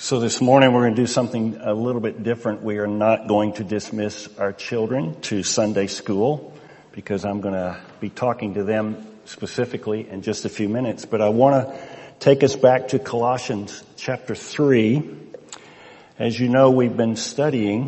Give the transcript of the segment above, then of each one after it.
So this morning we're going to do something a little bit different. We are not going to dismiss our children to Sunday school because I'm going to be talking to them specifically in just a few minutes. But I want to take us back to Colossians chapter 3. As you know, we've been studying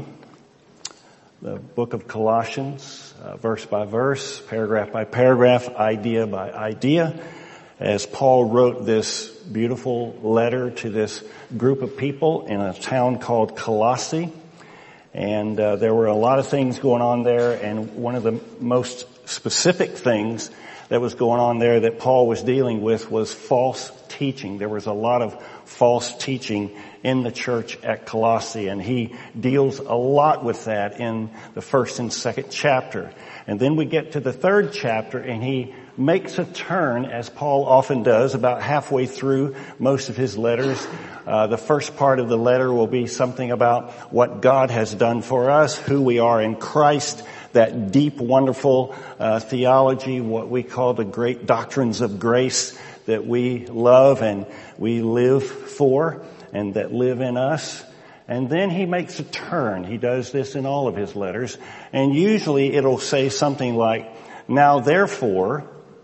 the book of Colossians, verse by verse, paragraph by paragraph, idea by idea, as Paul wrote this beautiful letter to this group of people in a town called Colossae. And there were a lot of things going on there, and one of the most specific things that was going on there that Paul was dealing with was false teaching. There was a lot of false teaching in the church at Colossae, and he deals a lot with that in the first and second chapter. And then we get to the third chapter, and he makes a turn, as Paul often does, about halfway through most of his letters. The first part of the letter will be something about what God has done for us, who we are in Christ, that deep, wonderful theology, what we call the great doctrines of grace that we love and we live for and that live in us. And then he makes a turn. He does this in all of his letters. And usually it'll say something like, now therefore,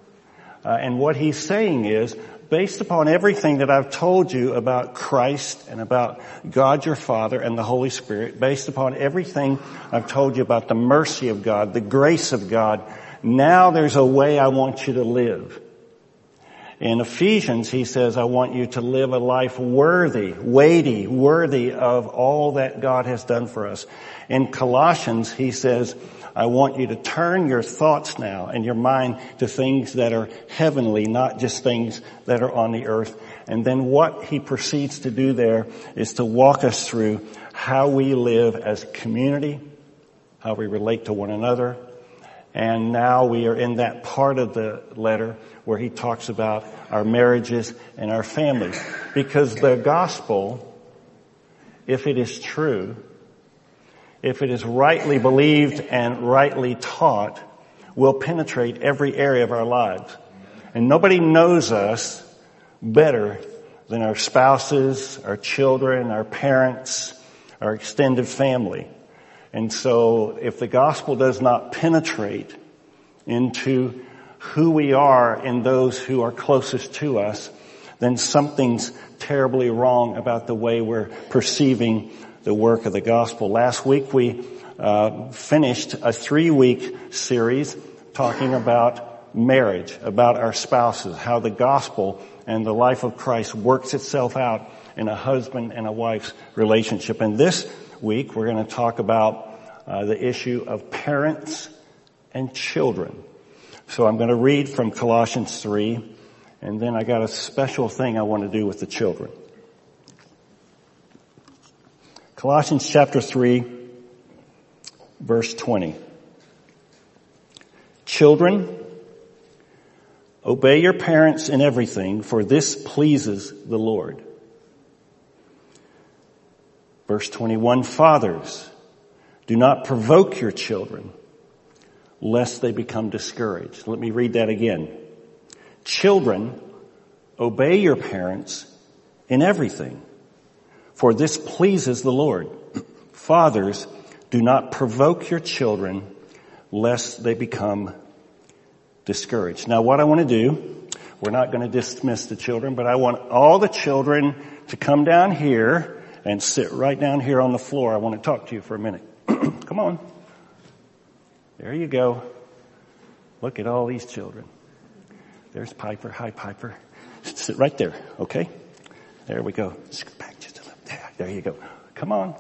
and what he's saying is, based upon everything that I've told you about Christ and about God your Father and the Holy Spirit, based upon everything I've told you about the mercy of God, the grace of God, now there's a way I want you to live. In Ephesians, he says, I want you to live a life worthy, weighty, worthy of all that God has done for us. In Colossians, he says, I want you to turn your thoughts now and your mind to things that are heavenly, not just things that are on the earth. And then what he proceeds to do there is to walk us through how we live as a community, how we relate to one another. And now we are in that part of the letter where he talks about our marriages and our families. Because the gospel, if it is true, if it is rightly believed and rightly taught, will penetrate every area of our lives. And nobody knows us better than our spouses, our children, our parents, our extended family. And so if the gospel does not penetrate into who we are and those who are closest to us, then something's terribly wrong about the way we're perceiving the work of the gospel. Last week we finished a 3-week series talking about marriage, about our spouses, how the gospel and the life of Christ works itself out in a husband and a wife's relationship. And this week we're going to talk about the issue of parents and children. So I'm going to read from Colossians 3, and then I got a special thing I want to do with the children. Colossians chapter 3, verse 20. Children, obey your parents in everything, for this pleases the Lord. Verse 21, fathers, do not provoke your children, lest they become discouraged. Let me read that again. Children, obey your parents in everything, for this pleases the Lord. Fathers, do not provoke your children, lest they become discouraged. Now what I want to do, we're not going to dismiss the children, but I want all the children to come down here and sit right down here on the floor. I want to talk to you for a minute. Come on. There you go. Look at all these children. There's Piper. Hi, Piper. Sit right there, okay? There we go. Scoot back just a little. There you go. Come on.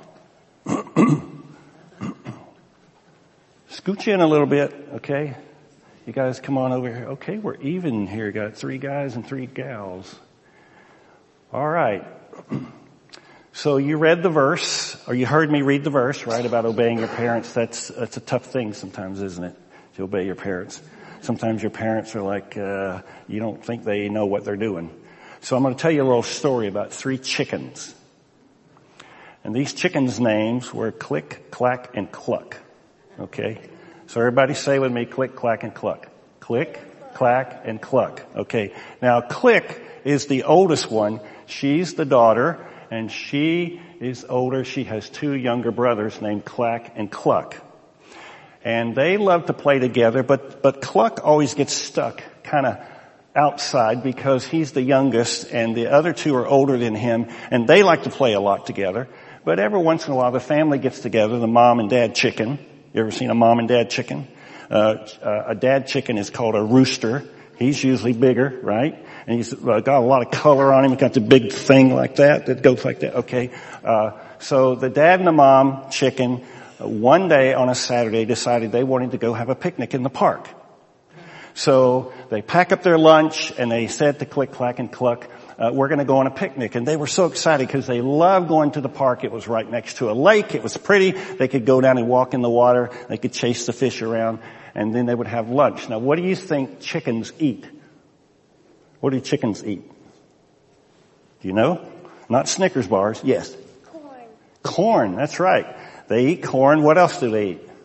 Scooch in a little bit, okay? You guys come on over here. Okay, we're even here. Got 3 guys and 3 gals. All right. So you read the verse, or you heard me read the verse, right, about obeying your parents. That's a tough thing sometimes, isn't it, to obey your parents? Sometimes your parents are like, you don't think they know what they're doing. So I'm going to tell you a little story about 3 chickens. And these chickens' names were Click, Clack, and Cluck. Okay? So everybody say with me, Click, Clack, and Cluck. Click, Clack, and Cluck. Okay. Now Click is the oldest one. She's the daughter. And she is older. She has 2 younger brothers named Clack and Cluck. And they love to play together, but Cluck always gets stuck kind of outside because he's the youngest and the other 2 are older than him, and they like to play a lot together. But every once in a while the family gets together, the mom and dad chicken. You ever seen a mom and dad chicken? A dad chicken is called a rooster. He's usually bigger, right? And he's got a lot of color on him. He's got the big thing like that goes like that. Okay. So the dad and the mom chicken one day on a Saturday decided they wanted to go have a picnic in the park. So they pack up their lunch and they said to Click, Clack, and Cluck, we're going to go on a picnic. And they were so excited because they loved going to the park. It was right next to a lake. It was pretty. They could go down and walk in the water. They could chase the fish around. And then they would have lunch. Now, what do you think chickens eat? What do chickens eat? Do you know? Not Snickers bars. Yes. Corn. Corn. That's right. They eat corn. What else do they eat?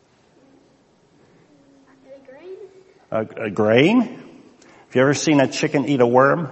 A grain? Have you ever seen a chicken eat a worm?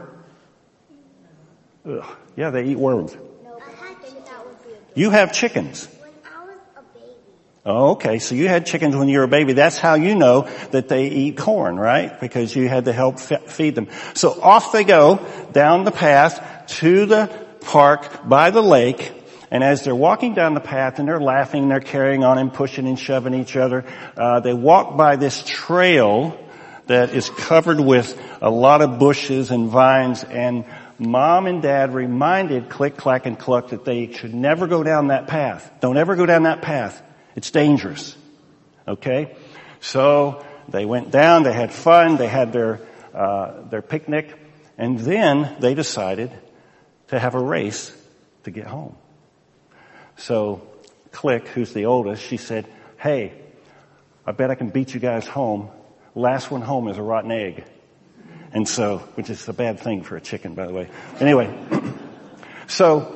Ugh. Yeah, they eat worms. No, but I think that would be a good. You have chickens. When I was a baby. Oh, okay. So you had chickens when you were a baby. That's how you know that they eat corn, right? Because you had to help feed them. So off they go down the path to the park by the lake. And as they're walking down the path and they're laughing, they're carrying on and pushing and shoving each other, they walk by this trail that is covered with a lot of bushes and vines, and Mom and Dad reminded Click, Clack, and Cluck that they should never go down that path. Don't ever go down that path. It's dangerous. Okay? So they went down, they had fun, they had their picnic, and then they decided to have a race to get home. So Click, who's the oldest, she said, hey, I bet I can beat you guys home. Last one home is a rotten egg. And so, which is a bad thing for a chicken, by the way. Anyway, so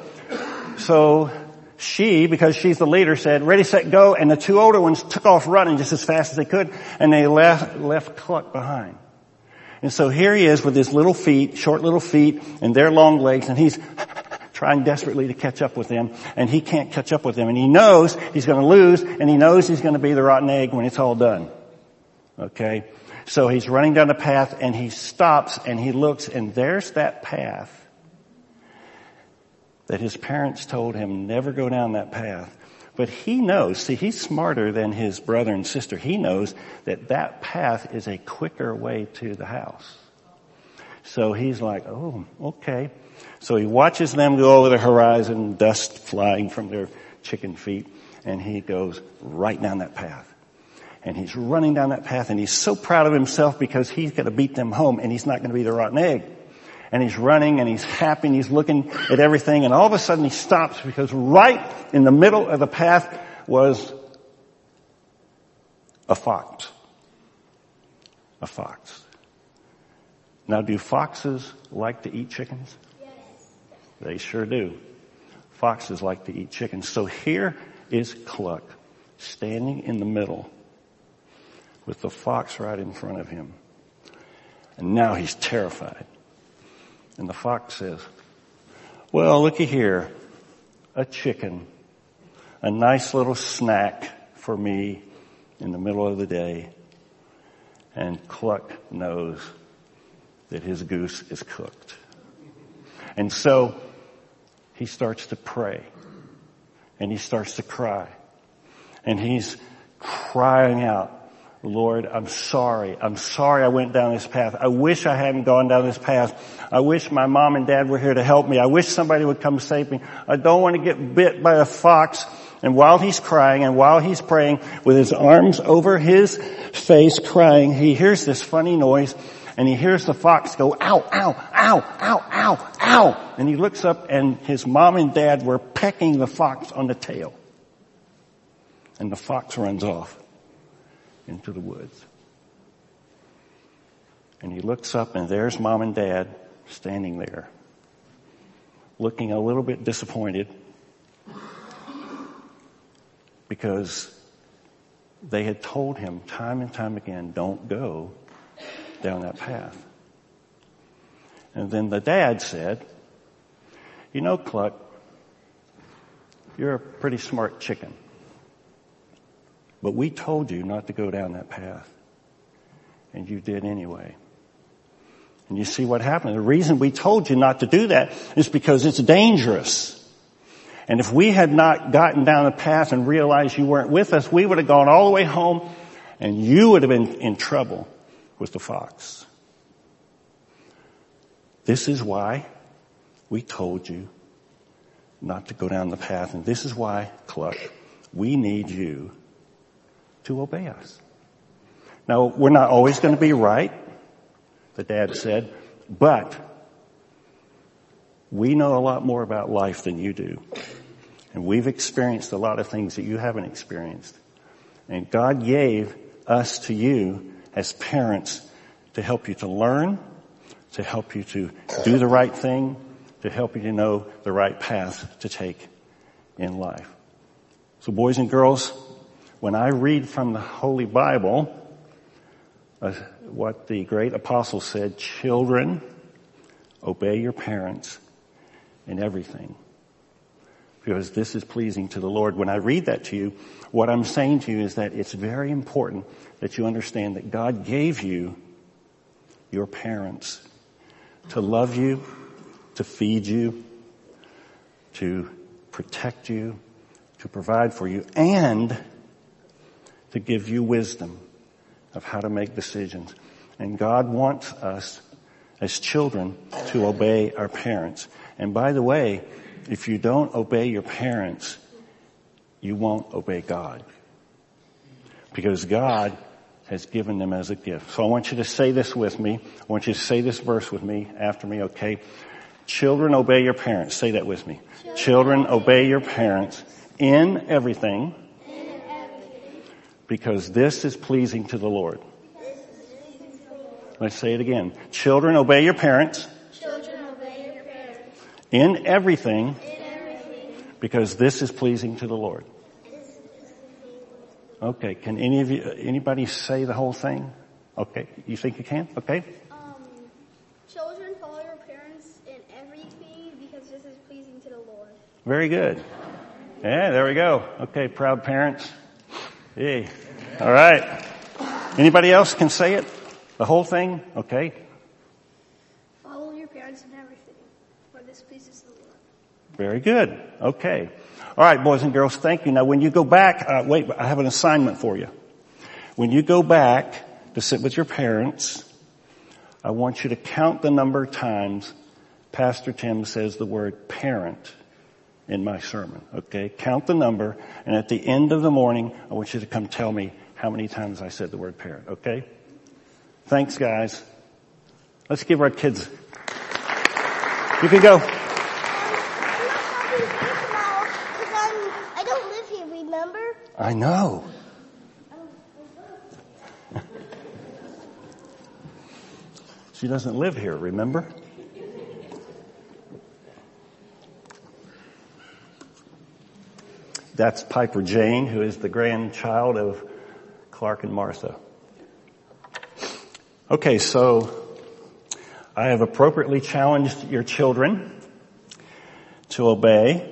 she, because she's the leader, said, ready, set, go. And the 2 older ones took off running just as fast as they could. And they left Cluck behind. And so here he is with his little feet, short little feet, and their long legs. And he's trying desperately to catch up with them. And he can't catch up with them. And he knows he's going to lose. And he knows he's going to be the rotten egg when it's all done. Okay? So he's running down the path and he stops and he looks, and there's that path that his parents told him never go down that path. But he knows, see, he's smarter than his brother and sister. He knows that that path is a quicker way to the house. So he's like, oh, okay. So he watches them go over the horizon, dust flying from their chicken feet, and he goes right down that path. And he's running down that path, and he's so proud of himself because he's going to beat them home, and he's not going to be the rotten egg. And he's running, and he's happy, and he's looking at everything, and all of a sudden he stops because right in the middle of the path was a fox. A fox. Now, do foxes like to eat chickens? Yes. They sure do. Foxes like to eat chickens. So here is Cluck standing in the middle with the fox right in front of him. And now he's terrified. And the fox says, well, looky here. A chicken. A nice little snack for me in the middle of the day. And Cluck knows that his goose is cooked. And so he starts to pray. And he starts to cry. And he's crying out, Lord, I'm sorry. I'm sorry I went down this path. I wish I hadn't gone down this path. I wish my mom and dad were here to help me. I wish somebody would come save me. I don't want to get bit by a fox. And while he's crying and while he's praying with his arms over his face crying, he hears this funny noise and he hears the fox go, ow, ow, ow, ow, ow, ow. And he looks up and his mom and dad were pecking the fox on the tail. And the fox runs off into the woods. And he looks up and there's mom and dad standing there, looking a little bit disappointed because they had told him time and time again, don't go down that path. And then the dad said, you know, Cluck, you're a pretty smart chicken. But we told you not to go down that path. And you did anyway. And you see what happened. The reason we told you not to do that is because it's dangerous. And if we had not gotten down the path and realized you weren't with us, we would have gone all the way home and you would have been in trouble with the fox. This is why we told you not to go down the path. And this is why, Cluck, we need you to obey us. Now, we're not always going to be right, the dad said, but we know a lot more about life than you do. And we've experienced a lot of things that you haven't experienced. And God gave us to you as parents to help you to learn, to help you to do the right thing, to help you to know the right path to take in life. So boys and girls, when I read from the Holy Bible, what the great apostle said, children, obey your parents in everything, because this is pleasing to the Lord. When I read that to you, what I'm saying to you is that it's very important that you understand that God gave you your parents to love you, to feed you, to protect you, to provide for you, and to give you wisdom of how to make decisions. And God wants us as children to obey our parents. And by the way, if you don't obey your parents, you won't obey God. Because God has given them as a gift. So I want you to say this with me. I want you to say this verse with me, after me, okay? Children, obey your parents. Say that with me. Children, obey your parents in everything, because this is pleasing to the Lord. Let's say it again. Children, obey your parents. In everything, because this is pleasing to the Lord. Okay, can anybody say the whole thing? Okay, you think you can? Okay. Children, follow your parents in everything because this is pleasing to the Lord. Very good. Yeah, there we go. Okay, proud parents. Yay. All right. Anybody else can say it? The whole thing? Okay. Follow your parents in everything, for this pleases the Lord. Very good. Okay. All right, boys and girls, thank you. Now, when you go back, wait, I have an assignment for you. When you go back to sit with your parents, I want you to count the number of times Pastor Tim says the word parent in my sermon. Okay? Count the number, and at the end of the morning, I want you to come tell me how many times I said the word parent. Okay? Thanks, guys. Let's give our kids. You can go. I don't live here, remember? I know. She doesn't live here, remember? That's Piper Jane, who is the grandchild of Clark and Martha. Okay, so I have appropriately challenged your children to obey.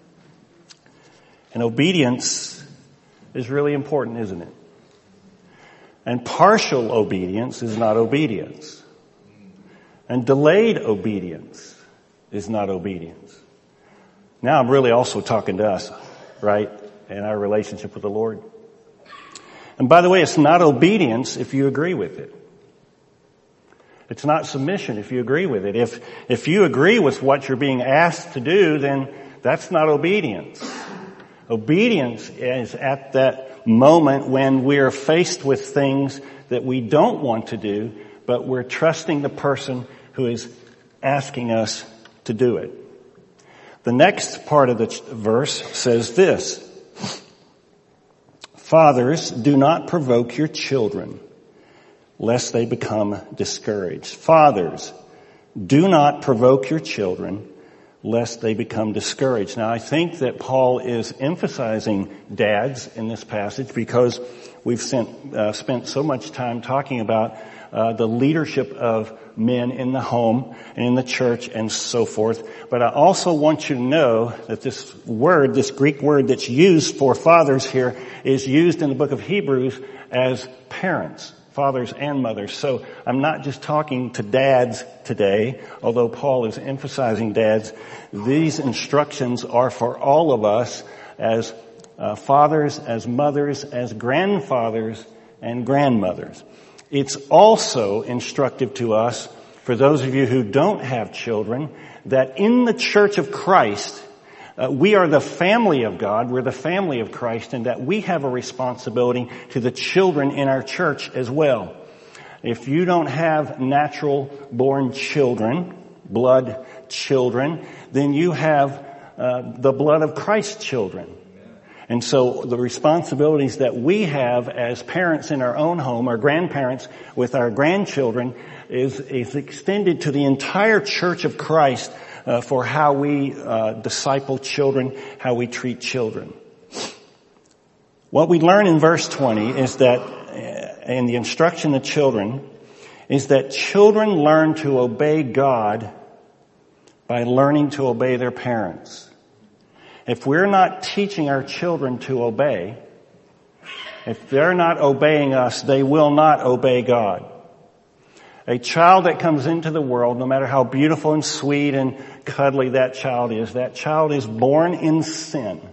And obedience is really important, isn't it? And partial obedience is not obedience. And delayed obedience is not obedience. Now I'm really also talking to us, right? In our relationship with the Lord. And by the way, it's not obedience if you agree with it. It's not submission if you agree with it. If you agree with what you're being asked to do, then that's not obedience. Obedience is at that moment when we're faced with things that we don't want to do, but we're trusting the person who is asking us to do it. The next part of the verse says this: Fathers, do not provoke your children, lest they become discouraged. Fathers, do not provoke your children, lest they become discouraged. Now, I think that Paul is emphasizing dads in this passage because we've spent so much time talking about the leadership of men in the home and in the church and so forth. But I also want you to know that this word, this Greek word that's used for fathers here, is used in the book of Hebrews as parents, fathers and mothers. So I'm not just talking to dads today, although Paul is emphasizing dads. These instructions are for all of us as fathers, as mothers, as grandfathers and grandmothers. It's also instructive to us, for those of you who don't have children, that in the Church of Christ, we are the family of God, we're the family of Christ, and that we have a responsibility to the children in our church as well. If you don't have natural born children, blood children, then you have the blood of Christ's children. And so the responsibilities that we have as parents in our own home, our grandparents with our grandchildren, is extended to the entire Church of Christ for how we disciple children, how we treat children. What we learn in verse 20 is that, in the instruction of children, is that children learn to obey God by learning to obey their parents. If we're not teaching our children to obey, if they're not obeying us, they will not obey God. A child that comes into the world, no matter how beautiful and sweet and cuddly that child is born in sin,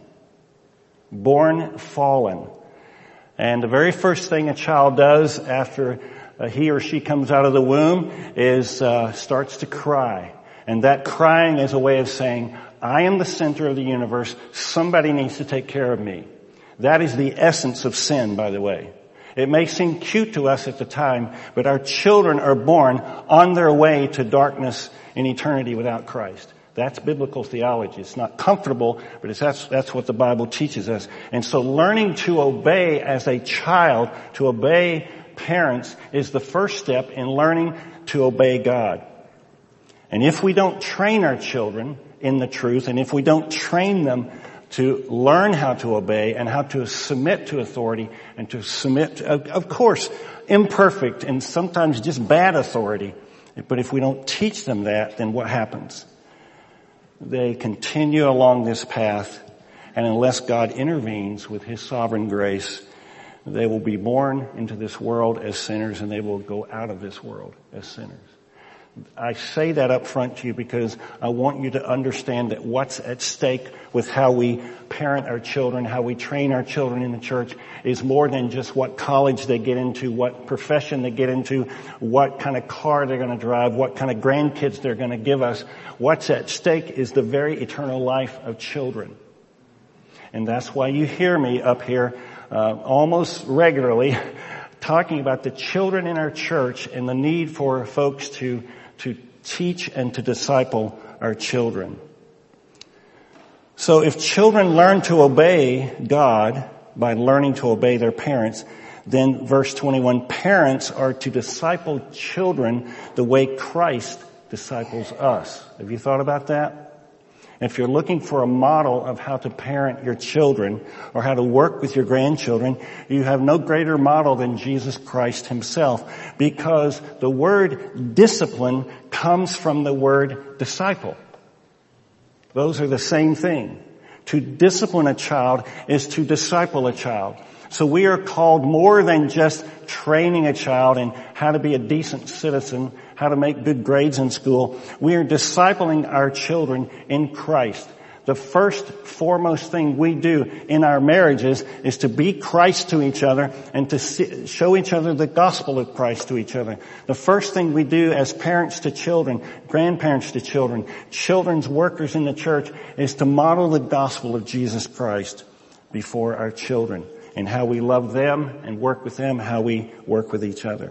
born fallen. And the very first thing a child does after he or she comes out of the womb is starts to cry. And that crying is a way of saying, I am the center of the universe. Somebody needs to take care of me. That is the essence of sin, by the way. It may seem cute to us at the time, but our children are born on their way to darkness in eternity without Christ. That's biblical theology. It's not comfortable, but that's what the Bible teaches us. And so learning to obey as a child, to obey parents, is the first step in learning to obey God. And if we don't train our children in the truth, and if we don't train them to learn how to obey and how to submit to authority and to submit to, of course, imperfect and sometimes just bad authority, but if we don't teach them that, then what happens? They continue along this path, and unless God intervenes with His sovereign grace, they will be born into this world as sinners, and they will go out of this world as sinners. I say that up front to you because I want you to understand that what's at stake with how we parent our children, how we train our children in the church, is more than just what college they get into, what profession they get into, what kind of car they're going to drive, what kind of grandkids they're going to give us. What's at stake is the very eternal life of children. And that's why you hear me up here almost regularly talking about the children in our church and the need for folks to teach and to disciple our children. So if children learn to obey God by learning to obey their parents, then verse 21, parents are to disciple children the way Christ disciples us. Have you thought about that? If you're looking for a model of how to parent your children or how to work with your grandchildren, you have no greater model than Jesus Christ Himself, because the word discipline comes from the word disciple. Those are the same thing. To discipline a child is to disciple a child. So we are called more than just training a child in how to be a decent citizen, how to make good grades in school. We are discipling our children in Christ. The first foremost thing we do in our marriages is to be Christ to each other and to show each other the gospel of Christ to each other. The first thing we do as parents to children, grandparents to children, children's workers in the church, is to model the gospel of Jesus Christ before our children, and how we love them and work with them, how we work with each other.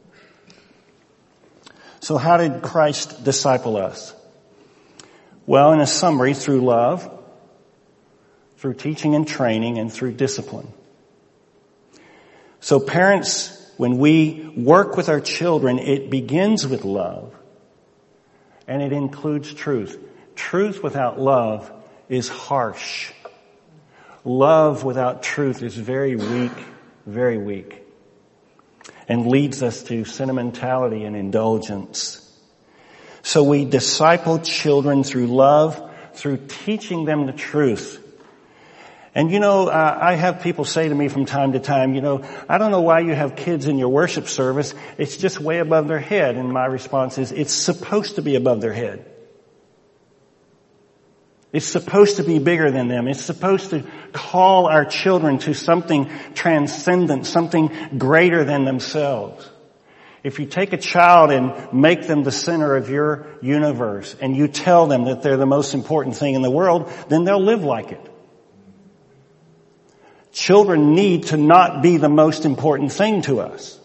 So how did Christ disciple us? Well, in a summary, through love, through teaching and training, and through discipline. So parents, when we work with our children, it begins with love, and it includes truth. Truth without love is harsh. Love without truth is very weak, very weak. and leads us to sentimentality and indulgence. So we disciple children through love, through teaching them the truth. And I have people say to me from time to time, I don't know why you have kids in your worship service. It's just way above their head. And my response is, it's supposed to be above their head. It's supposed to be bigger than them. It's supposed to call our children to something transcendent, something greater than themselves. If you take a child and make them the center of your universe and you tell them that they're the most important thing in the world, then they'll live like it. Children need to not be the most important thing to us.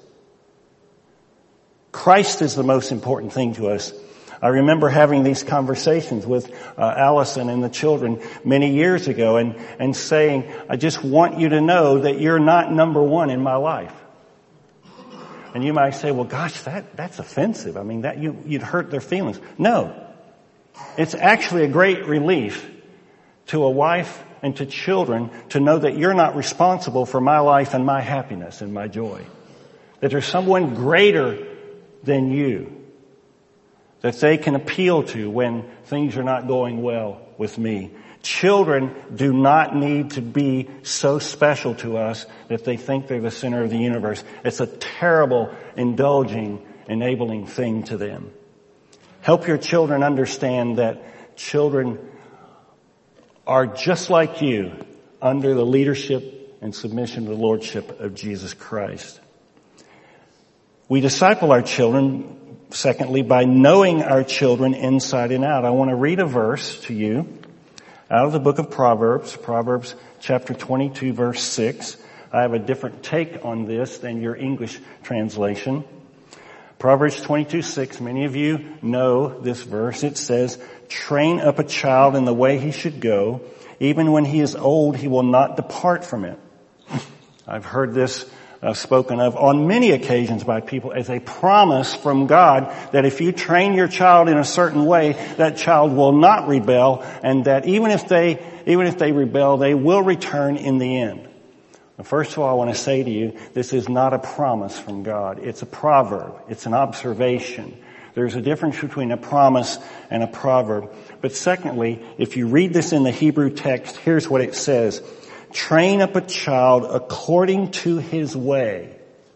Christ is the most important thing to us. I remember having these conversations with Allison and the children many years ago and saying, I just want you to know that you're not number one in my life. And you might say, well, gosh, that's offensive. I mean, you'd hurt their feelings. No. It's actually a great relief to a wife and to children to know that you're not responsible for my life and my happiness and my joy. That there's someone greater than you that they can appeal to when things are not going well with me. Children do not need to be so special to us that they think they're the center of the universe. It's a terrible, indulging, enabling thing to them. Help your children understand that children are just like you under the leadership and submission to the lordship of Jesus Christ. We disciple our children, secondly, by knowing our children inside and out. I want to read a verse to you out of the book of Proverbs, Proverbs chapter 22, verse 6. I have a different take on this than your English translation. Proverbs 22:6, many of you know this verse. It says, train up a child in the way he should go. Even when he is old, he will not depart from it. I've heard this spoken of on many occasions by people as a promise from God that if you train your child in a certain way, that child will not rebel, and that even if they rebel, they will return in the end. First of all, I want to say to you, this is not a promise from God. It's a proverb. It's an observation. There's a difference between a promise and a proverb. But secondly, if you read this in the Hebrew text, here's what it says. Train up a child according to his way.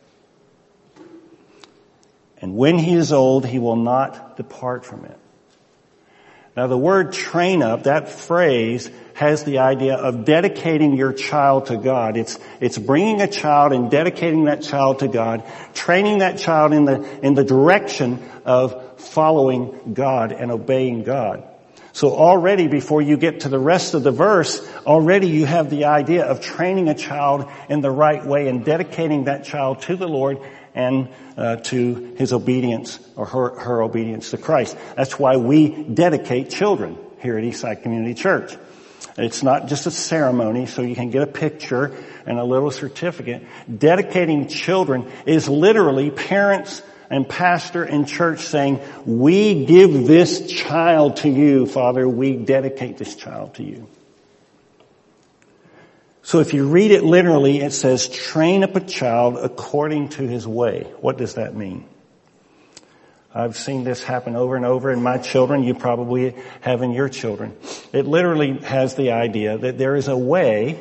And when he is old, he will not depart from it. Now the word train up, that phrase has the idea of dedicating your child to God. It's bringing a child and dedicating that child to God, training that child in the direction of following God and obeying God. So already before you get to the rest of the verse, already you have the idea of training a child in the right way and dedicating that child to the Lord and to his obedience or her obedience to Christ. That's why we dedicate children here at Eastside Community Church. It's not just a ceremony so you can get a picture and a little certificate. Dedicating children is literally parents and pastor and church saying, we give this child to you, Father. We dedicate this child to you. So if you read it literally, it says, train up a child according to his way. What does that mean? I've seen this happen over and over in my children. You probably have in your children. It literally has the idea that there's a way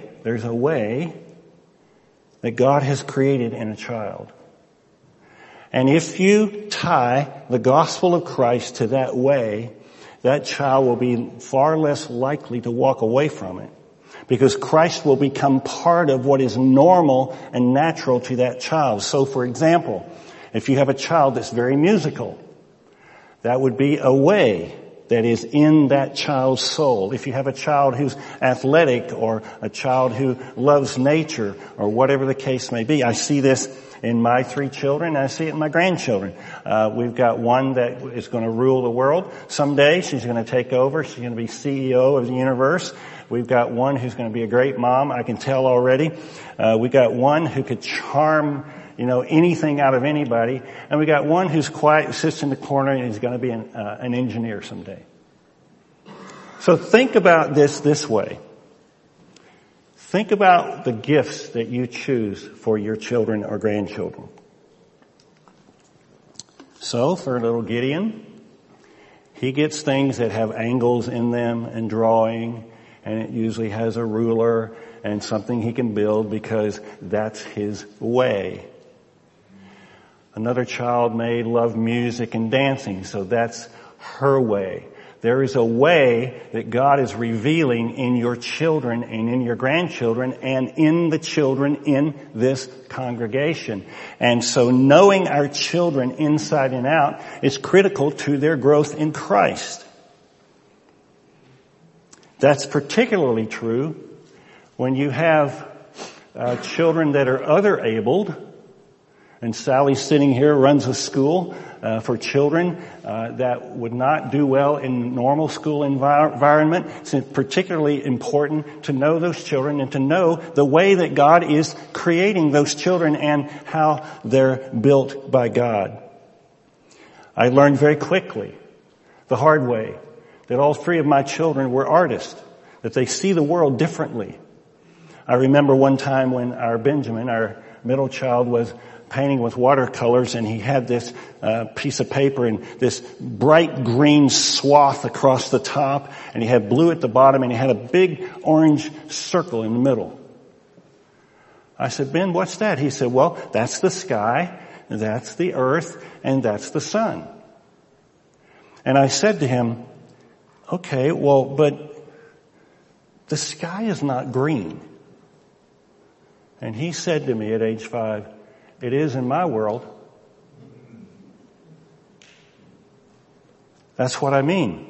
that God has created in a child. And if you tie the gospel of Christ to that way, that child will be far less likely to walk away from it. Because Christ will become part of what is normal and natural to that child. So for example, if you have a child that's very musical, that would be a way that is in that child's soul. If you have a child who's athletic or a child who loves nature or whatever the case may be, I see this in my 3 children, and I see it in my grandchildren. We've got one that is going to rule the world someday. She's going to take over. She's going to be CEO of the universe. We've got one who's going to be a great mom. I can tell already. We got one who could charm, anything out of anybody. And we got one who's quiet, sits in the corner, and is going to be an engineer someday. So think about this way. Think about the gifts that you choose for your children or grandchildren. So for little Gideon, he gets things that have angles in them and drawing, and it usually has a ruler and something he can build because that's his way. Another child may love music and dancing, so that's her way. There is a way that God is revealing in your children and in your grandchildren and in the children in this congregation. And so knowing our children inside and out is critical to their growth in Christ. That's particularly true when you have children that are other-abled. And Sally sitting here runs a school for children that would not do well in normal school environment. It's particularly important to know those children and to know the way that God is creating those children and how they're built by God. I learned very quickly, the hard way, that all three of my children were artists, that they see the world differently. I remember one time when our Benjamin, our middle child, was painting with watercolors, and he had this piece of paper and this bright green swath across the top, and he had blue at the bottom, and he had a big orange circle in the middle. I said, Ben, what's that? He said, well, that's the sky, that's the earth, and that's the sun. And I said to him, okay, well, but the sky is not green. And he said to me at age 5, it is in my world. That's what I mean.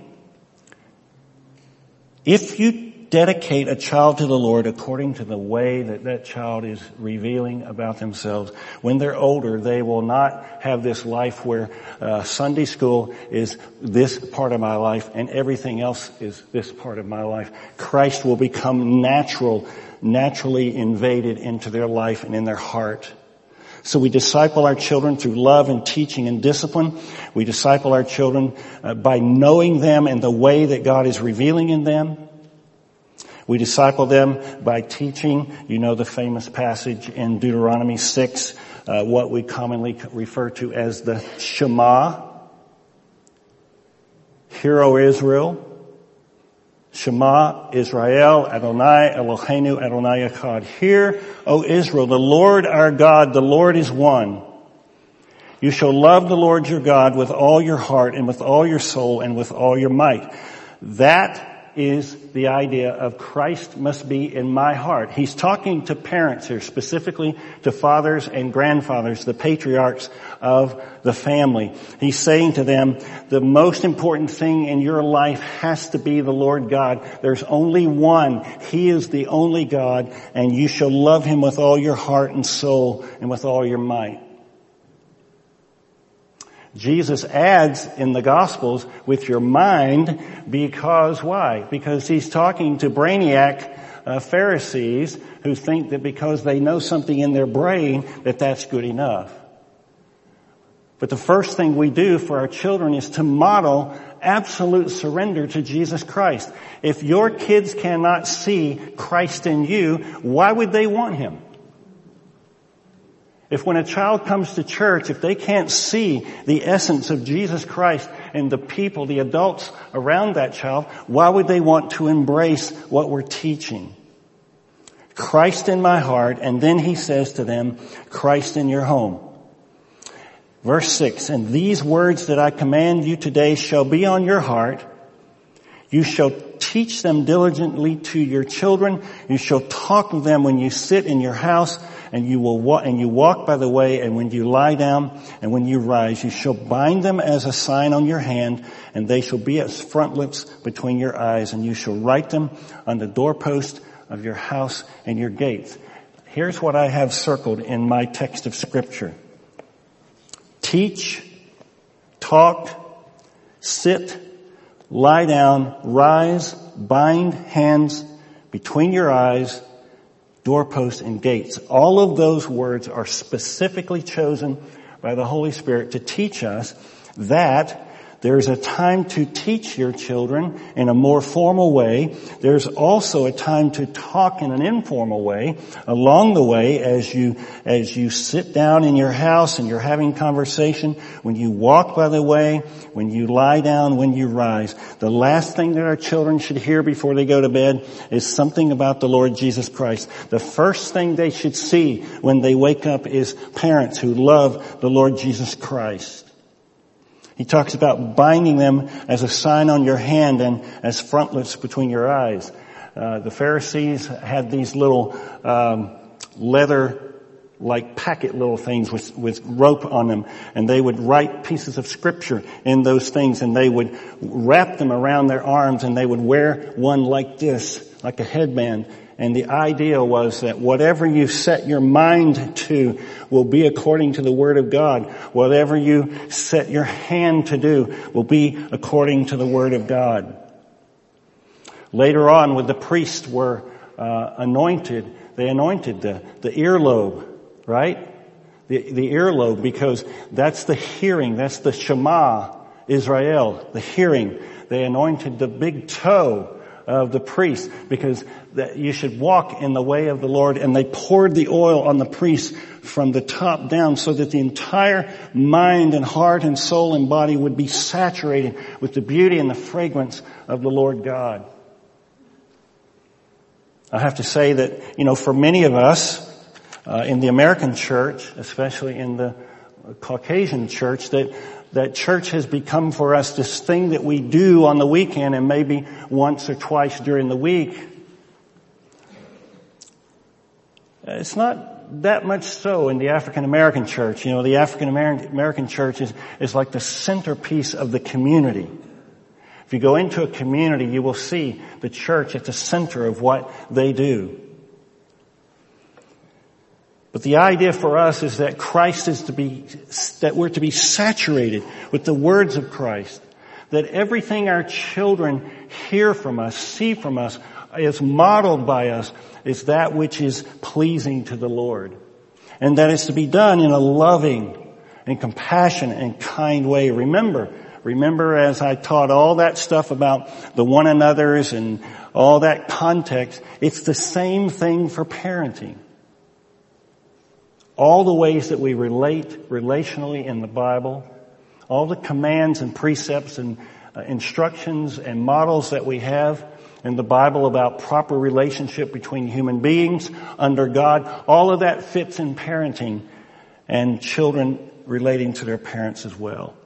If you dedicate a child to the Lord according to the way that that child is revealing about themselves, when they're older, they will not have this life where Sunday school is this part of my life and everything else is this part of my life. Christ will become naturally invaded into their life and in their heart. So we disciple our children through love and teaching and discipline. We disciple our children by knowing them and the way that God is revealing in them. We disciple them by teaching. You know the famous passage in Deuteronomy 6, what we commonly refer to as the Shema. Hear, O Israel. Shema Israel, Adonai Eloheinu, Adonai Echad. Hear, O Israel, the Lord our God, the Lord is one. You shall love the Lord your God with all your heart and with all your soul and with all your might. That is the idea of Christ must be in my heart. He's talking to parents here, specifically to fathers and grandfathers, the patriarchs of the family. He's saying to them, the most important thing in your life has to be the Lord God. There's only one. He is the only God, and you shall love him with all your heart and soul and with all your might. Jesus adds in the Gospels with your mind because why? Because he's talking to brainiac Pharisees who think that because they know something in their brain that that's good enough. But the first thing we do for our children is to model absolute surrender to Jesus Christ. If your kids cannot see Christ in you, why would they want him? If when a child comes to church, if they can't see the essence of Jesus Christ and the people, the adults around that child, why would they want to embrace what we're teaching? Christ in my heart, and then he says to them, Christ in your home. Verse 6, and these words that I command you today shall be on your heart. You shall teach them diligently to your children. You shall talk to them when you sit in your house, and you walk by the way, and when you lie down, and when you rise. You shall bind them as a sign on your hand, and they shall be as frontlets between your eyes, and you shall write them on the doorpost of your house and your gates. Here's what I have circled in my text of Scripture. Teach, talk, sit, lie down, rise, bind hands between your eyes, doorposts and gates. All of those words are specifically chosen by the Holy Spirit to teach us that There's a time to teach your children in a more formal way. There's also a time to talk in an informal way along the way as you sit down in your house and you're having conversation, when you walk by the way, when you lie down, when you rise. The last thing that our children should hear before they go to bed is something about the Lord Jesus Christ. The first thing they should see when they wake up is parents who love the Lord Jesus Christ. He talks about binding them as a sign on your hand and as frontlets between your eyes. The Pharisees had these little leather-like packet little things with rope on them, and they would write pieces of scripture in those things, and they would wrap them around their arms, and they would wear one like this, like a headband. And the idea was that whatever you set your mind to will be according to the Word of God. Whatever you set your hand to do will be according to the Word of God. Later on, when the priests were anointed, they anointed the earlobe, right? The earlobe, because that's the hearing, that's the Shema Israel, the hearing. They anointed the big toe of the priest, because that you should walk in the way of the Lord, and they poured the oil on the priest from the top down so that the entire mind and heart and soul and body would be saturated with the beauty and the fragrance of the Lord God. I have to say that, for many of us in the American church, especially in the Caucasian church, that church has become for us this thing that we do on the weekend and maybe once or twice during the week. It's not that much so in the African American church. The African American church is like the centerpiece of the community. If you go into a community, you will see the church at the center of what they do. But the idea for us is that that we're to be saturated with the words of Christ. That everything our children hear from us, see from us, is modeled by us, is that which is pleasing to the Lord. And that is to be done in a loving and compassionate and kind way. Remember as I taught all that stuff about the one another's and all that context, it's the same thing for parenting. All the ways that we relate relationally in the Bible, all the commands and precepts and instructions and models that we have in the Bible about proper relationship between human beings under God, all of that fits in parenting and children relating to their parents as well.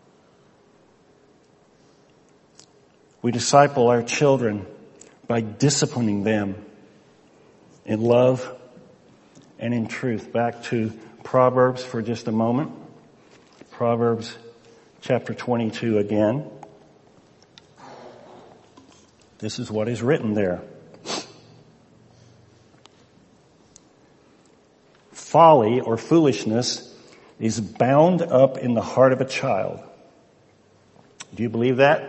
We disciple our children by disciplining them in love and in truth. Back to Proverbs for just a moment. Proverbs chapter 22 again. This is what is written there. Folly or foolishness is bound up in the heart of a child. Do you believe that?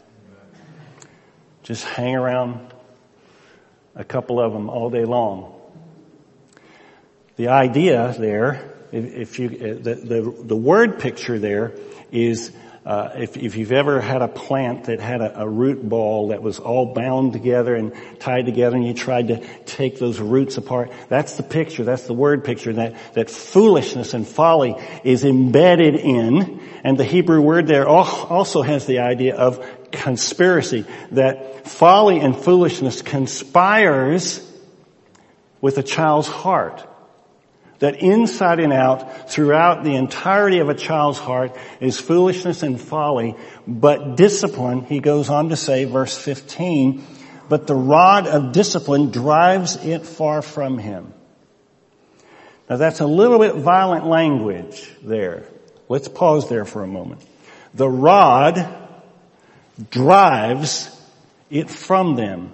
Just hang around a couple of them all day long. The idea there, the word picture there is, if you've ever had a plant that had a root ball that was all bound together and tied together, and you tried to take those roots apart, that's the picture, that's the word picture, that foolishness and folly is embedded in, and the Hebrew word there also has the idea of conspiracy, that folly and foolishness conspires with a child's heart. That inside and out, throughout the entirety of a child's heart, is foolishness and folly, but discipline, he goes on to say, verse 15, but the rod of discipline drives it far from him. Now that's a little bit violent language there. Let's pause there for a moment. The rod drives it from them.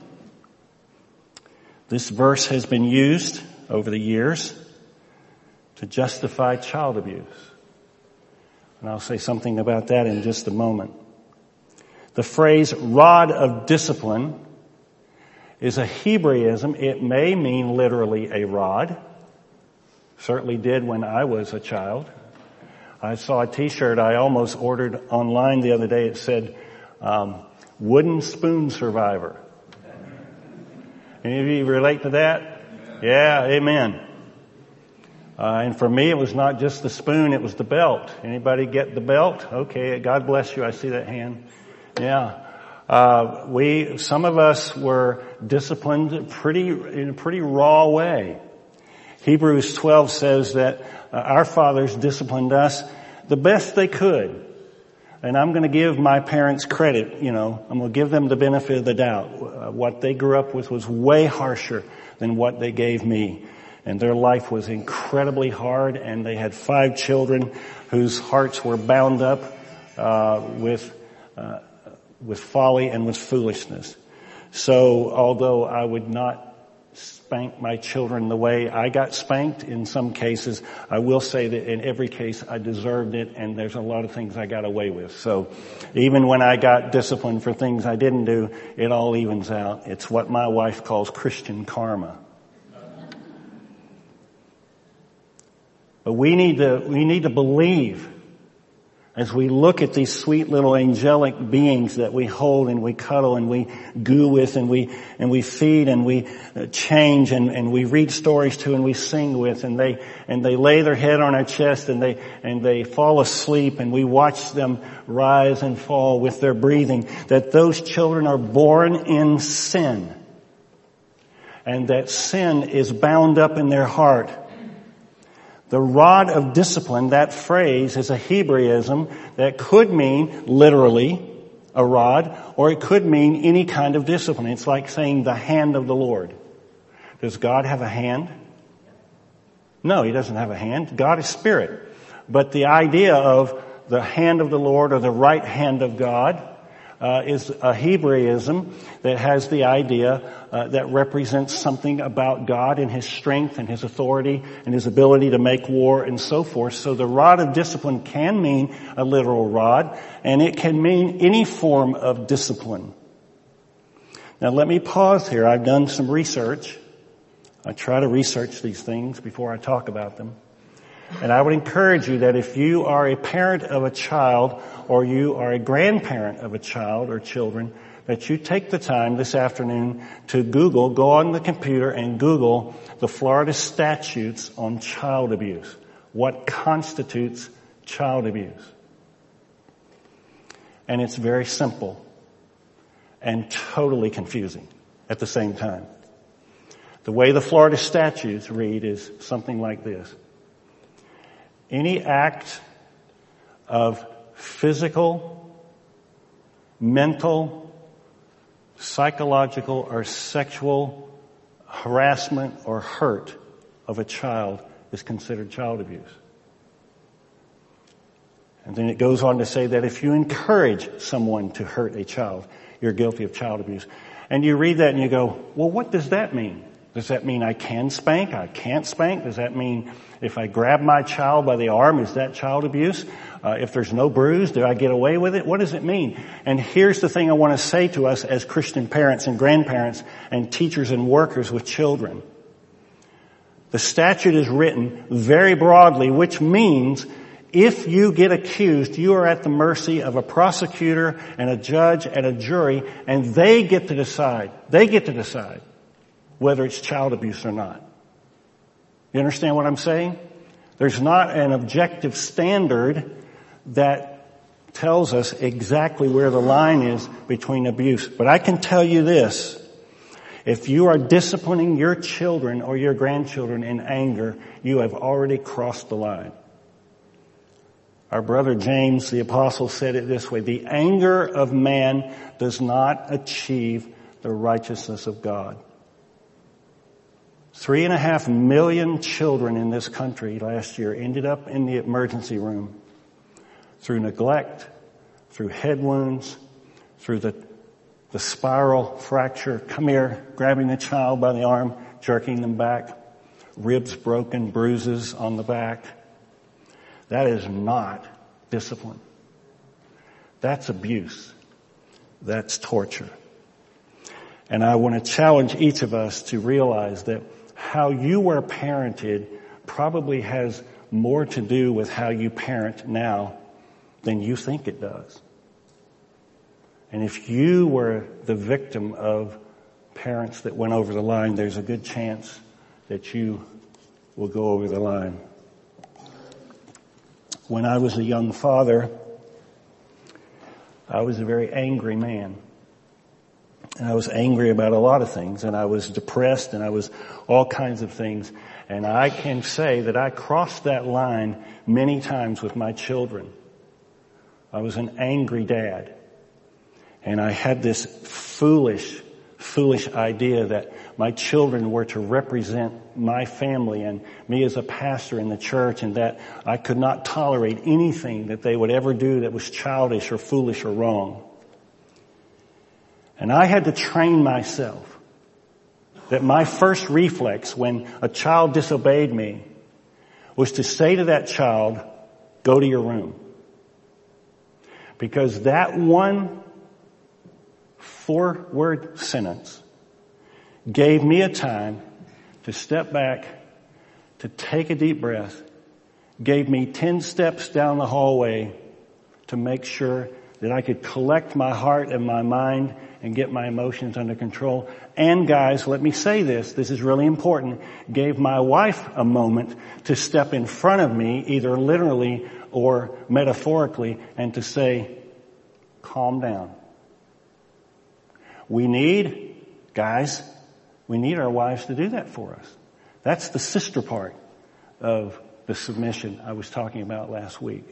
This verse has been used over the years to justify child abuse. And I'll say something about that in just a moment. The phrase rod of discipline is a Hebraism. It may mean literally a rod. Certainly did when I was a child. I saw a t-shirt I almost ordered online the other day. It said, wooden spoon survivor. Any of you relate to that? Yeah, amen. And for me, it was not just the spoon, it was the belt. Anybody get the belt? Okay, God bless you. I see that hand. Yeah. Some of us were disciplined in a pretty raw way. Hebrews 12 says that our fathers disciplined us the best they could. And I'm going to give my parents credit, I'm going to give them the benefit of the doubt. What they grew up with was way harsher than what they gave me. And their life was incredibly hard, and they had 5 children whose hearts were bound up with folly and with foolishness. So although I would not spank my children the way I got spanked in some cases, I will say that in every case I deserved it, and there's a lot of things I got away with. So even when I got disciplined for things I didn't do, it all evens out. It's what my wife calls Christian karma. But we need to believe as we look at these sweet little angelic beings that we hold and we cuddle and we goo with and we feed and we change and we read stories to and we sing with, and they lay their head on our chest and they fall asleep, and we watch them rise and fall with their breathing, that those children are born in sin, and that sin is bound up in their heart. The rod of discipline, that phrase, is a Hebraism that could mean literally a rod, or it could mean any kind of discipline. It's like saying the hand of the Lord. Does God have a hand? No, He doesn't have a hand. God is spirit. But the idea of the hand of the Lord or the right hand of God is a Hebraism that has the idea that represents something about God and His strength and His authority and His ability to make war and so forth. So the rod of discipline can mean a literal rod, and it can mean any form of discipline. Now let me pause here. I've done some research. I try to research these things before I talk about them. And I would encourage you that if you are a parent of a child or you are a grandparent of a child or children, that you take the time this afternoon to go on the computer and Google the Florida statutes on child abuse. What constitutes child abuse? And it's very simple and totally confusing at the same time. The way the Florida statutes read is something like this. Any act of physical, mental, psychological, or sexual harassment or hurt of a child is considered child abuse. And then it goes on to say that if you encourage someone to hurt a child, you're guilty of child abuse. And you read that and you go, well, what does that mean? Does that mean I can spank? I can't spank? Does that mean if I grab my child by the arm, is that child abuse? If there's no bruise, do I get away with it? What does it mean? And here's the thing I want to say to us as Christian parents and grandparents and teachers and workers with children. The statute is written very broadly, which means if you get accused, you are at the mercy of a prosecutor and a judge and a jury, and they get to decide whether it's child abuse or not. You understand what I'm saying? There's not an objective standard that tells us exactly where the line is between abuse. But I can tell you this. If you are disciplining your children or your grandchildren in anger, you have already crossed the line. Our brother James, the apostle, said it this way: the anger of man does not achieve the righteousness of God. 3.5 million children in this country last year ended up in the emergency room through neglect, through head wounds, through the spiral fracture. Come here, grabbing the child by the arm, jerking them back, ribs broken, bruises on the back. That is not discipline. That's abuse. That's torture. And I want to challenge each of us to realize that how you were parented probably has more to do with how you parent now than you think it does. And if you were the victim of parents that went over the line, there's a good chance that you will go over the line. When I was a young father, I was a very angry man. And I was angry about a lot of things, and I was depressed, and I was all kinds of things. And I can say that I crossed that line many times with my children. I was an angry dad. And I had this foolish idea that my children were to represent my family and me as a pastor in the church, and that I could not tolerate anything that they would ever do that was childish or foolish or wrong. And I had to train myself that my first reflex when a child disobeyed me was to say to that child, "Go to your room." Because that one 4-word sentence gave me a time to step back, to take a deep breath, gave me 10 steps down the hallway to make sure that I could collect my heart and my mind and get my emotions under control. And guys, let me say this is really important, gave my wife a moment to step in front of me, either literally or metaphorically, and to say, "Calm down." We need our wives to do that for us. That's the sister part of the submission I was talking about last week.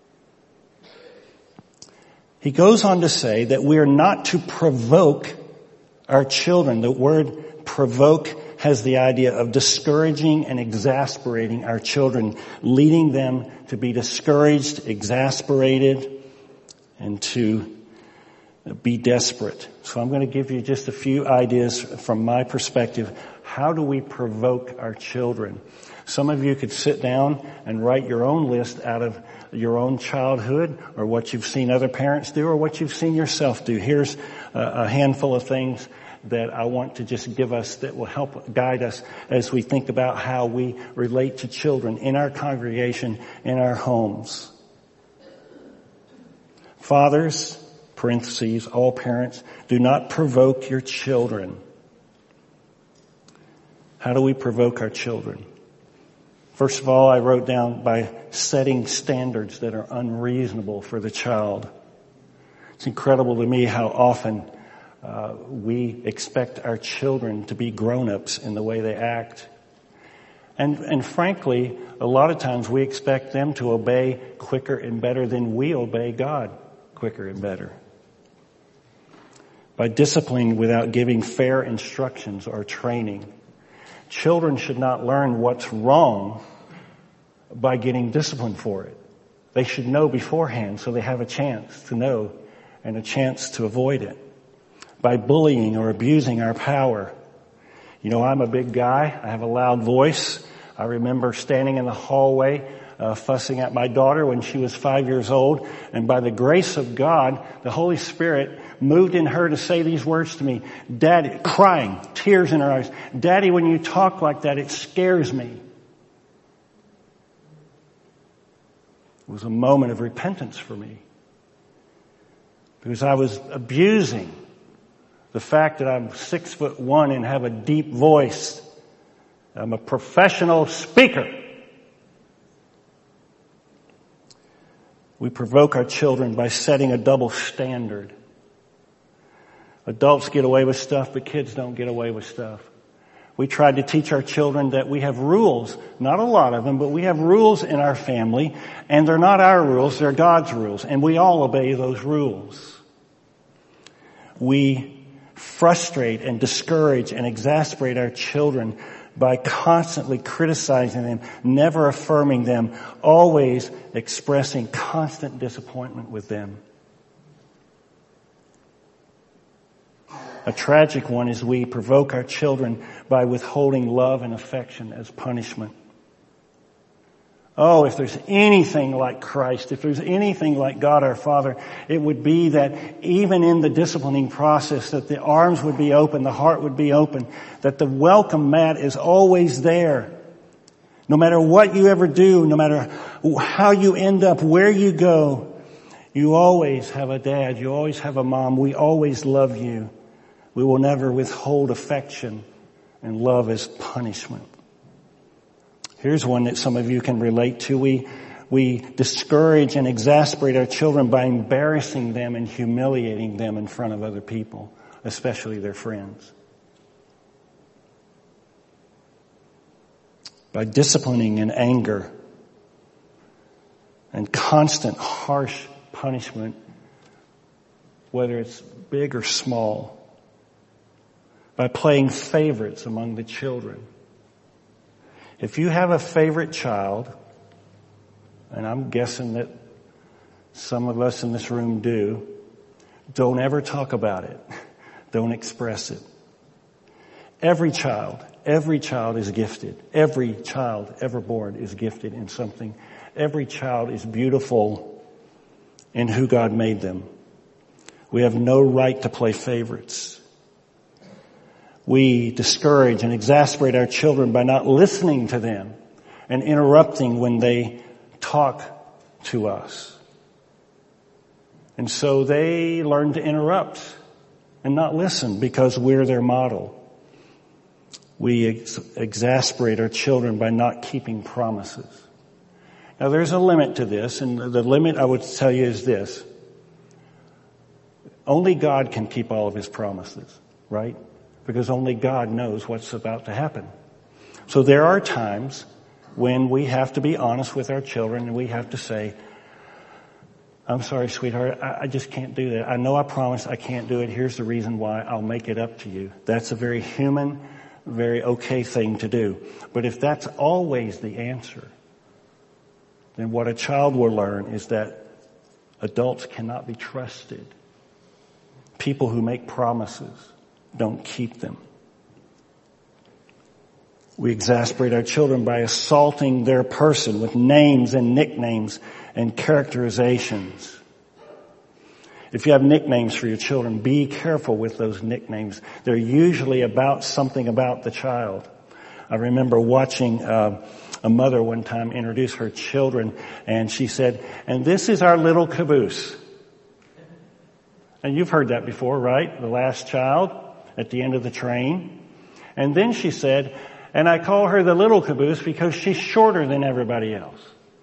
He goes on to say that we are not to provoke our children. The word provoke has the idea of discouraging and exasperating our children, leading them to be discouraged, exasperated, and to be desperate. So I'm going to give you just a few ideas from my perspective. How do we provoke our children? Some of you could sit down and write your own list out of your own childhood, or what you've seen other parents do, or what you've seen yourself do. Here's a handful of things that I want to just give us that will help guide us as we think about how we relate to children in our congregation, in our homes. Fathers, parentheses, all parents, do not provoke your children. How do we provoke our children? First of all, I wrote down by setting standards that are unreasonable for the child. It's incredible to me how often we expect our children to be grown-ups in the way they act. And frankly, a lot of times we expect them to obey quicker and better than we obey God quicker and better. By disciplining without giving fair instructions or training. Children should not learn what's wrong by getting disciplined for it. They should know beforehand so they have a chance to know and a chance to avoid it. By bullying or abusing our power. You know, I'm a big guy. I have a loud voice. I remember standing in the hallway fussing at my daughter when she was 5 years old. And by the grace of God, the Holy Spirit moved in her to say these words to me. Daddy, crying, tears in her eyes. Daddy, when you talk like that, it scares me. It was a moment of repentance for me. Because I was abusing the fact that I'm 6'1" and have a deep voice. I'm a professional speaker. We provoke our children by setting a double standard. Adults get away with stuff, but kids don't get away with stuff. We tried to teach our children that we have rules, not a lot of them, but we have rules in our family, and they're not our rules, they're God's rules, and we all obey those rules. We frustrate and discourage and exasperate our children by constantly criticizing them, never affirming them, always expressing constant disappointment with them. A tragic one is we provoke our children by withholding love and affection as punishment. Oh, if there's anything like Christ, if there's anything like God our Father, it would be that even in the disciplining process, that the arms would be open, the heart would be open, that the welcome mat is always there. No matter what you ever do, no matter how you end up, where you go, you always have a dad. You always have a mom. We always love you. We will never withhold affection and love as punishment. Here's one that some of you can relate to. We discourage and exasperate our children by embarrassing them and humiliating them in front of other people, especially their friends. By disciplining in anger and constant harsh punishment, whether it's big or small. By playing favorites among the children. If you have a favorite child, and I'm guessing that some of us in this room do, don't ever talk about it. Don't express it. Every child is gifted. Every child ever born is gifted in something. Every child is beautiful in who God made them. We have no right to play favorites. We discourage and exasperate our children by not listening to them and interrupting when they talk to us. And so they learn to interrupt and not listen because we're their model. We exasperate our children by not keeping promises. Now there's a limit to this, and the limit I would tell you is this. Only God can keep all of His promises, right? Because only God knows what's about to happen. So there are times when we have to be honest with our children and we have to say, I'm sorry, sweetheart, I just can't do that. I know I promised I can't do it. Here's the reason why. I'll make it up to you. That's a very human, very okay thing to do. But if that's always the answer, then what a child will learn is that adults cannot be trusted. People who make promises don't keep them. We exasperate our children by assaulting their person with names and nicknames and characterizations. If you have nicknames for your children, be careful with those nicknames. They're usually about something about the child. I remember watching a mother one time introduce her children, and she said, "And this is our little caboose." And you've heard that before, right? The last child at the end of the train. And then she said, "And I call her the little caboose because she's shorter than everybody else."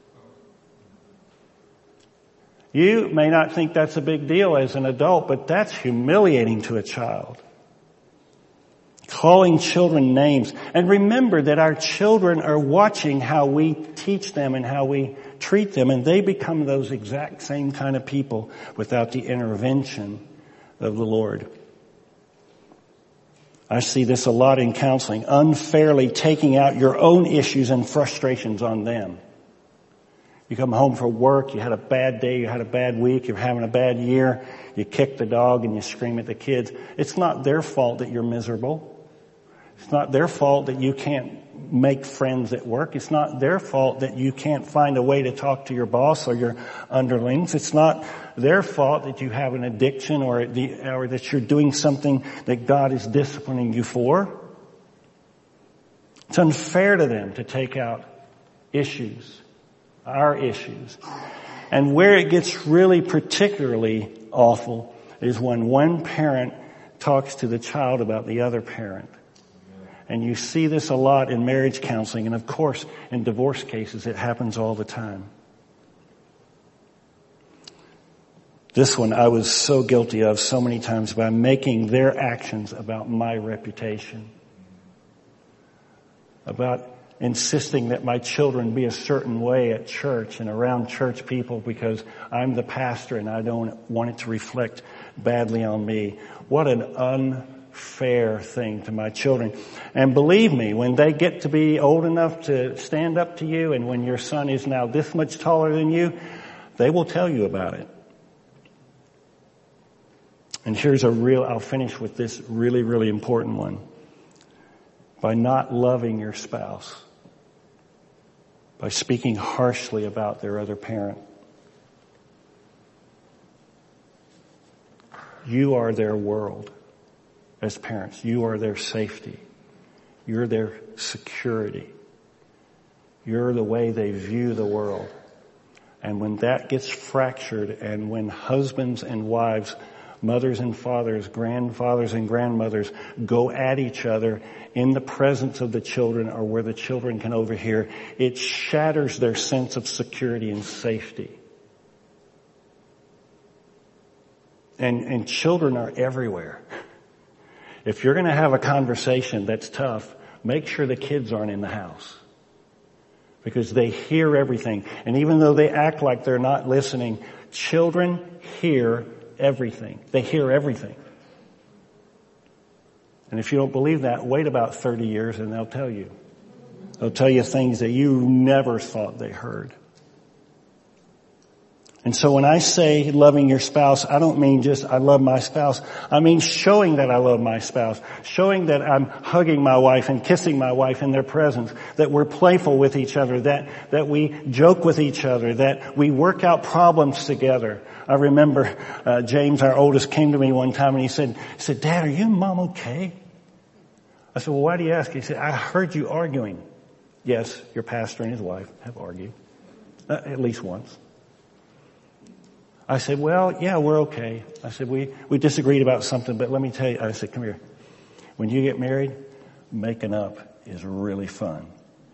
You may not think that's a big deal as an adult, but that's humiliating to a child. Calling children names. And remember that our children are watching how we teach them and how we treat them, and they become those exact same kind of people without the intervention of the Lord. I see this a lot in counseling, unfairly taking out your own issues and frustrations on them. You come home from work, you had a bad day, you had a bad week, you're having a bad year, you kick the dog and you scream at the kids. It's not their fault that you're miserable. It's not their fault that you can't make friends at work. It's not their fault that you can't find a way to talk to your boss or your underlings. It's not their fault that you have an addiction or that you're doing something that God is disciplining you for. It's unfair to them to take out issues, our issues. And where it gets really particularly awful is when one parent talks to the child about the other parent. And you see this a lot in marriage counseling, and of course in divorce cases it happens all the time. This one I was so guilty of so many times by making their actions about my reputation. About insisting that my children be a certain way at church and around church people because I'm the pastor and I don't want it to reflect badly on me. What an unfair thing to my children. And believe me, when they get to be old enough to stand up to you, and when your son is now this much taller than you, they will tell you about it. And I'll finish with this really, really important one. By not loving your spouse, by speaking harshly about their other parent. You are their world as parents. You are their safety. You're their security. You're the way they view the world. And when that gets fractured, and when husbands and wives, mothers and fathers, grandfathers and grandmothers go at each other in the presence of the children or where the children can overhear, it shatters their sense of security and safety. And children are everywhere. If you're going to have a conversation that's tough, make sure the kids aren't in the house. Because they hear everything. And even though they act like they're not listening, children hear everything. They hear everything. And if you don't believe that, wait about 30 years and they'll tell you. They'll tell you things that you never thought they heard. And so when I say loving your spouse, I don't mean just I love my spouse. I mean showing that I love my spouse. Showing that I'm hugging my wife and kissing my wife in their presence. That we're playful with each other. That we joke with each other. That we work out problems together. I remember James, our oldest, came to me one time and he said, Dad, are you and Mom okay? I said, well, why do you ask? He said, I heard you arguing. Yes, your pastor and his wife have argued. At least once. I said, well, yeah, we're okay. I said, we disagreed about something, but let me tell you, I said, come here. When you get married, making up is really fun.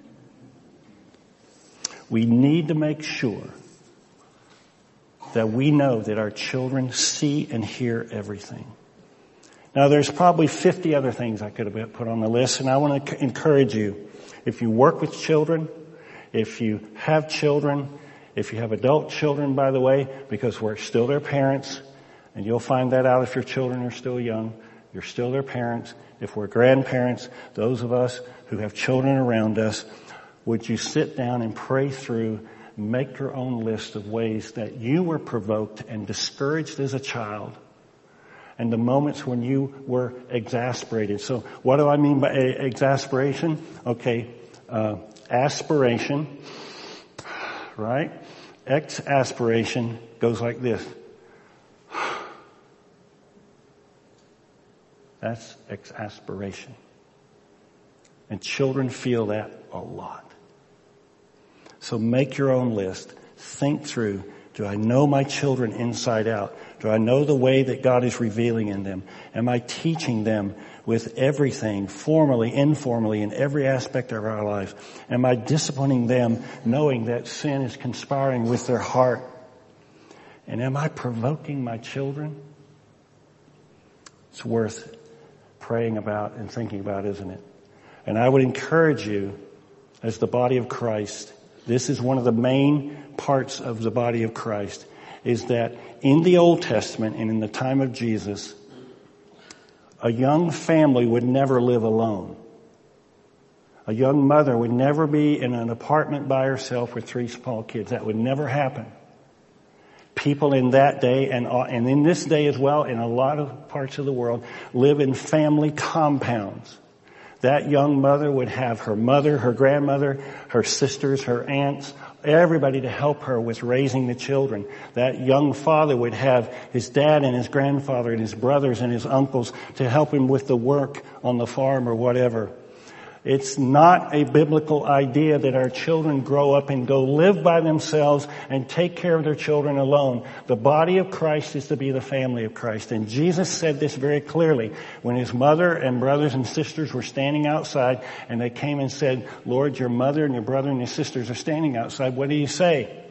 We need to make sure that we know that our children see and hear everything. Now, there's probably 50 other things I could have put on the list, and I want to encourage you, if you work with children, if you have children, if you have adult children, by the way, because we're still their parents, and you'll find that out if your children are still young, you're still their parents. If we're grandparents, those of us who have children around us, would you sit down and pray through, make your own list of ways that you were provoked and discouraged as a child, and the moments when you were exasperated. So what do I mean by exasperation? Okay, aspiration, right? Exasperation goes like this. That's exasperation. And children feel that a lot. So make your own list. Think through, do I know my children inside out? Do I know the way that God is revealing in them? Am I teaching them with everything, formally, informally, in every aspect of our lives? Am I disciplining them knowing that sin is conspiring with their heart? And am I provoking my children? It's worth praying about and thinking about, isn't it? And I would encourage you, as the body of Christ, this is one of the main parts of the body of Christ, is that in the Old Testament and in the time of Jesus, a young family would never live alone. A young mother would never be in an apartment by herself with 3 small kids. That would never happen. People in that day and in this day as well, in a lot of parts of the world, live in family compounds. That young mother would have her mother, her grandmother, her sisters, her aunts, everybody to help her with raising the children. That young father would have his dad and his grandfather and his brothers and his uncles to help him with the work on the farm or whatever. It's not a biblical idea that our children grow up and go live by themselves and take care of their children alone. The body of Christ is to be the family of Christ. And Jesus said this very clearly when his mother and brothers and sisters were standing outside and they came and said, Lord, your mother and your brother and your sisters are standing outside. What do you say?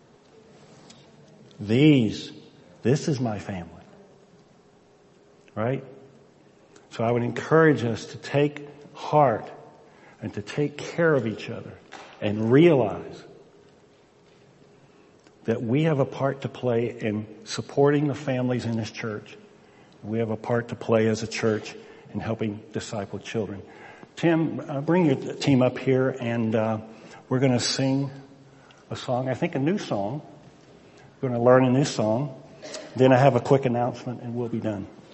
This is my family. Right? So I would encourage us to take heart and to take care of each other and realize that we have a part to play in supporting the families in this church. We have a part to play as a church in helping disciple children. Tim, bring your team up here, and we're going to sing a song, I think a new song. We're going to learn a new song. Then I have a quick announcement and we'll be done.